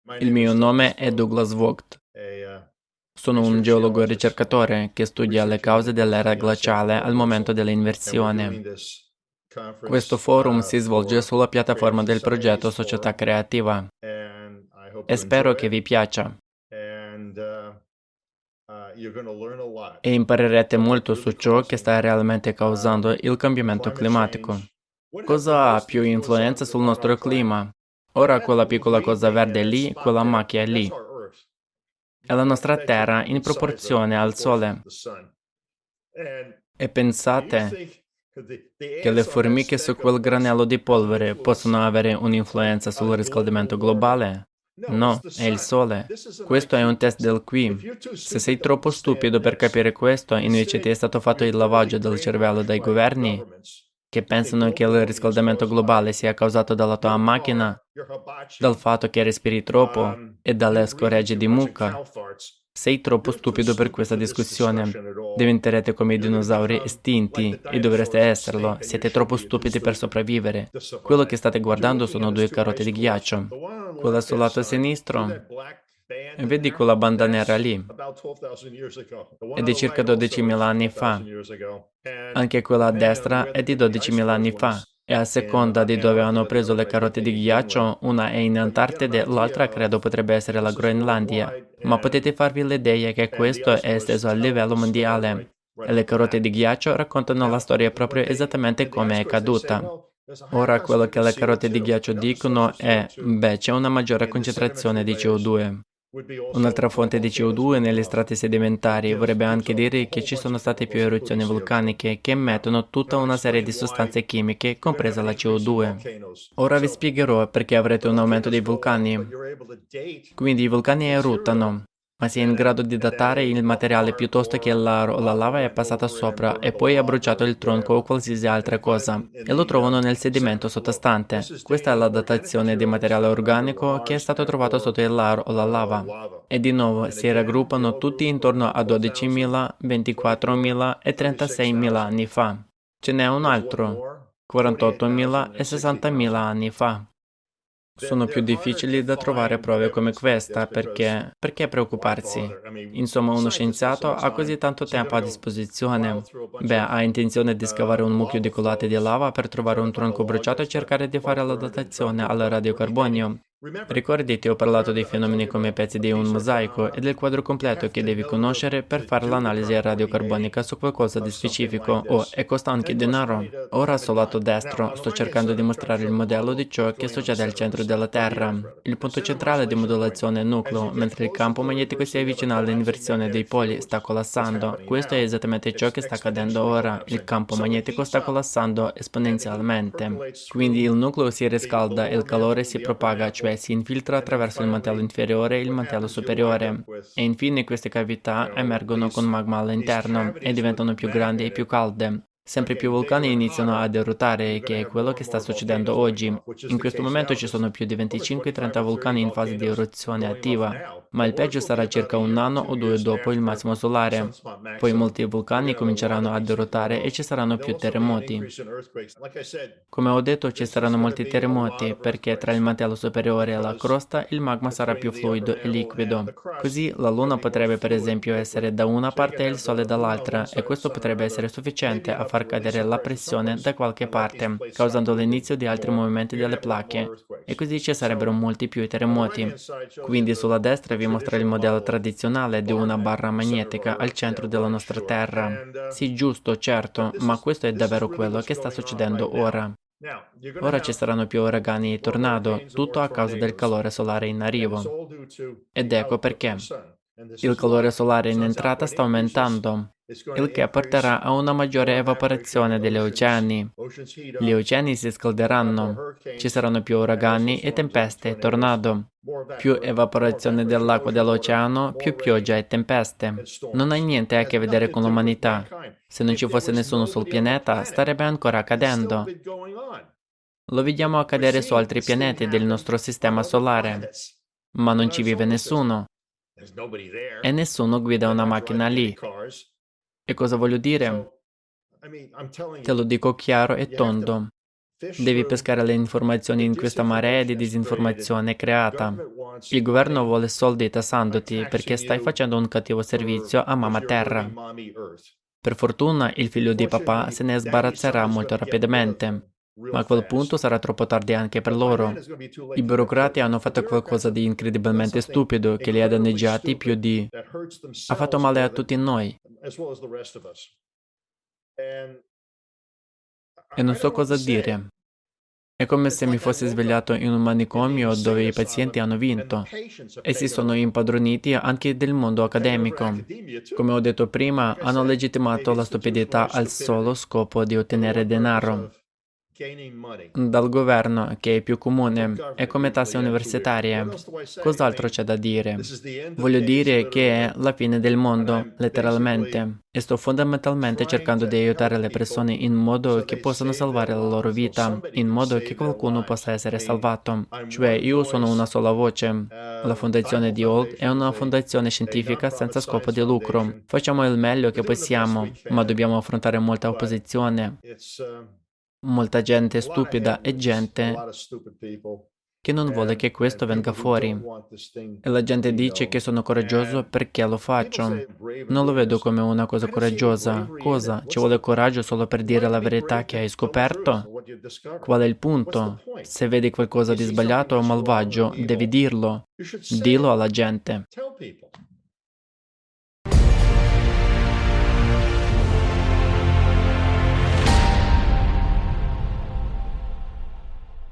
Il mio nome è Douglas Vogt. Sono un geologo ricercatore che studia le cause dell'era glaciale al momento dell'inversione. Questo forum si svolge sulla piattaforma del progetto Società Creativa e spero che vi piaccia. E imparerete molto su ciò che sta realmente causando il cambiamento climatico. Cosa ha più influenza sul nostro clima? Ora quella piccola cosa verde lì, quella macchia lì. È la nostra Terra in proporzione al Sole. E pensate che le formiche su quel granello di polvere possono avere un'influenza sul riscaldamento globale? No, è il Sole. Questo è un test del qui. Se sei troppo stupido per capire questo, invece ti è stato fatto il lavaggio del cervello dai governi, che pensano che il riscaldamento globale sia causato dalla tua macchina, dal fatto che respiri troppo e dalle scoregge di mucca. Sei troppo stupido per questa discussione. Diventerete come i dinosauri estinti e dovreste esserlo. Siete troppo stupidi per sopravvivere. Quello che state guardando sono due carote di ghiaccio. Quella sul lato sinistro, e vedi quella banda nera lì? È di circa 12.000 anni fa. Anche quella a destra è di 12.000 anni fa. E a seconda di dove hanno preso le carote di ghiaccio, una è in Antartide, l'altra credo potrebbe essere la Groenlandia. Ma potete farvi l'idea che questo è esteso a livello mondiale. E le carote di ghiaccio raccontano la storia proprio esattamente come è caduta. Ora quello che le carote di ghiaccio dicono è, c'è una maggiore concentrazione di CO2. Un'altra fonte di CO2 negli strati sedimentari vorrebbe anche dire che ci sono state più eruzioni vulcaniche che emettono tutta una serie di sostanze chimiche, compresa la CO2. Ora vi spiegherò perché avrete un aumento dei vulcani. Quindi i vulcani eruttano, ma si è in grado di datare il materiale piuttosto che l'aro o la lava è passata sopra e poi ha bruciato il tronco o qualsiasi altra cosa, e lo trovano nel sedimento sottostante. Questa è la datazione di materiale organico che è stato trovato sotto il l'aro o la lava. E di nuovo si raggruppano tutti intorno a 12.000, 24.000 e 36.000 anni fa. Ce n'è un altro, 48.000 e 60.000 anni fa. Sono più difficili da trovare prove come questa perché preoccuparsi? Insomma, uno scienziato ha così tanto tempo a disposizione. Ha intenzione di scavare un mucchio di colate di lava per trovare un tronco bruciato e cercare di fare la datazione al radiocarbonio. Ricordi, ti ho parlato dei fenomeni come pezzi di un mosaico e del quadro completo che devi conoscere per fare l'analisi radiocarbonica su qualcosa di specifico. E costa anche denaro. Ora sul lato destro sto cercando di mostrare il modello di ciò che succede al centro della Terra. Il punto centrale di modulazione è il nucleo, mentre il campo magnetico si avvicina all'inversione dei poli, sta collassando. Questo è esattamente ciò che sta accadendo ora. Il campo magnetico sta collassando esponenzialmente. Quindi il nucleo si riscalda e il calore si propaga, cioè si infiltra attraverso il mantello inferiore e il mantello superiore. E infine queste cavità emergono con magma all'interno e diventano più grandi e più calde. Sempre più vulcani iniziano ad erutare, che è quello che sta succedendo oggi. In questo momento ci sono più di 25-30 vulcani in fase di eruzione attiva, ma il peggio sarà circa un anno o due dopo il massimo solare. Poi molti vulcani cominceranno ad erutare e ci saranno più terremoti. Come ho detto, ci saranno molti terremoti perché tra il mantello superiore e la crosta il magma sarà più fluido e liquido. Così la Luna potrebbe per esempio essere da una parte e il Sole dall'altra, e questo potrebbe essere sufficiente a far cadere la pressione da qualche parte, causando l'inizio di altri movimenti delle placche, e così ci sarebbero molti più terremoti. Quindi sulla destra vi mostro il modello tradizionale di una barra magnetica al centro della nostra Terra. Sì, giusto, certo, ma questo è davvero quello che sta succedendo ora. Ora ci saranno più uragani e tornado, tutto a causa del calore solare in arrivo. Ed ecco perché. Il calore solare in entrata sta aumentando, il che porterà a una maggiore evaporazione degli oceani. Gli oceani si scalderanno, ci saranno più uragani e tempeste e tornado. Più evaporazione dell'acqua dell'oceano, più pioggia e tempeste. Non ha niente a che vedere con l'umanità. Se non ci fosse nessuno sul pianeta, starebbe ancora accadendo. Lo vediamo accadere su altri pianeti del nostro sistema solare, ma non ci vive nessuno. E nessuno guida una macchina lì. E cosa voglio dire? Te lo dico chiaro e tondo. Devi pescare le informazioni in questa marea di disinformazione creata. Il governo vuole soldi tassandoti perché stai facendo un cattivo servizio a Mamma Terra. Per fortuna il figlio di papà se ne sbarazzerà molto rapidamente, ma a quel punto sarà troppo tardi anche per loro. I burocrati hanno fatto qualcosa di incredibilmente stupido che li ha danneggiati più di... ha fatto male a tutti noi. E non so cosa dire. È come se mi fossi svegliato in un manicomio dove i pazienti hanno vinto e si sono impadroniti anche del mondo accademico. Come ho detto prima, hanno legittimato la stupidità al solo scopo di ottenere denaro dal governo, che è più comune, è come tasse universitarie. Cos'altro c'è da dire? Voglio dire che è la fine del mondo, letteralmente, e sto fondamentalmente cercando di aiutare le persone in modo che possano salvare la loro vita, in modo che qualcuno possa essere salvato. Cioè, io sono una sola voce. La fondazione di Old è una fondazione scientifica senza scopo di lucro. Facciamo il meglio che possiamo, ma dobbiamo affrontare molta opposizione. Molta gente stupida e gente che non vuole che questo venga fuori. E la gente dice che sono coraggioso perché lo faccio. Non lo vedo come una cosa coraggiosa. Cosa? Ci vuole coraggio solo per dire la verità che hai scoperto? Qual è il punto? Se vedi qualcosa di sbagliato o malvagio, devi dirlo. Dillo alla gente.